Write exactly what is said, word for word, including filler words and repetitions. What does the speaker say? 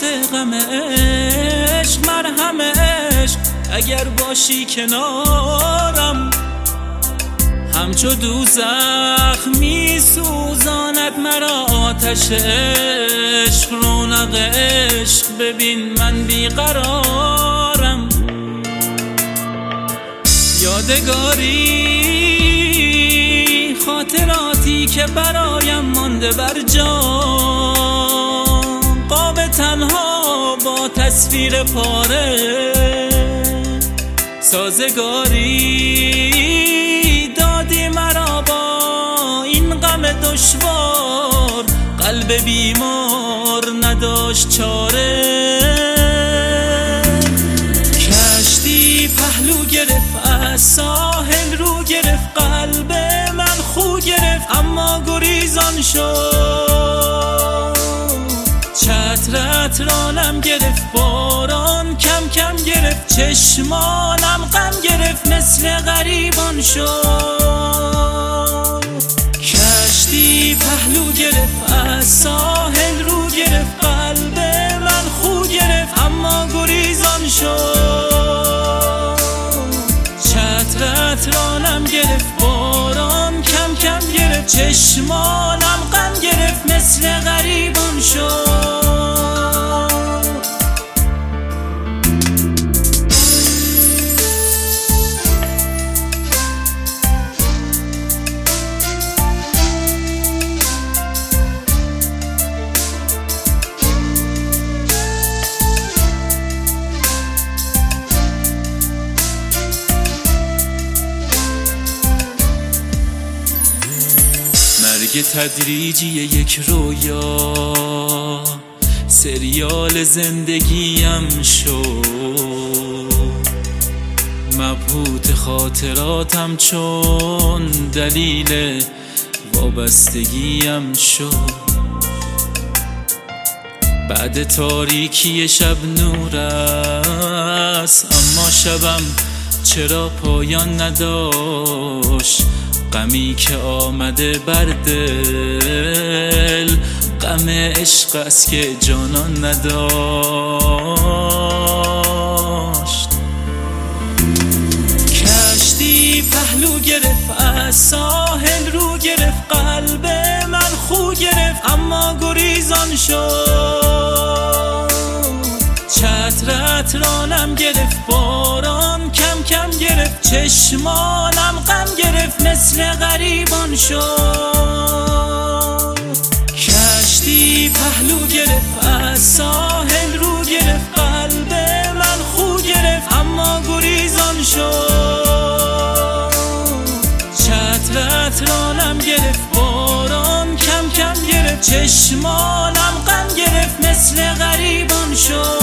غم عشق، مرهم عشق اگر باشی کنارم. همچو دوزخ می سوزاند مرا آتش عشق، رونق عشق ببین من بیقرارم. یادگاری خاطراتی که برایم مانده بر جان، قاب تنها با تصویر پاره. سازگاری دادی مرا با این غم دشوار، قلب بیمار نداشت چاره. کشتی پهلو گرفت از ساحل رو گرفت، قلب من خو گرفت اما گریزان شد. چترت رانم گرفت، باران کم کم گرفت، چشمانم غم گرفت مثل غریبان شد. کشتی پهلو گرفت از ساحل رو گرفت، قلب من خو گرفت اما گریزان شد. چترت رانم گرفت، باران کم کم گرفت، چشمانم غم گرفت مثل غریبان شد. مرگ تدریجی یک رویا، سریال زندگیم شد. مبهوت خاطراتم چون دلیل وابستگیم شد. بعد تاریکی شب نور است، اما شبم چرا پایان نداشت. غمی که آمده بر دل، غم عشق است که جانان نداشت. کشتی پهلو گرفت از ساحل رو گرفت، قلب من خو گرفت اما گریزان شد. چترت رانم گرفت، باران کم کم گرفت، چشمانم غم گرفت مثل غریبان شد. کشتی پهلو گرفت از ساحل رو گرفت، قلب من خو گرفت اما گریزان شد. چترت رانم گرفت، باران کم کم گرفت، چشمانم غم گرفت مثل غریبان شد.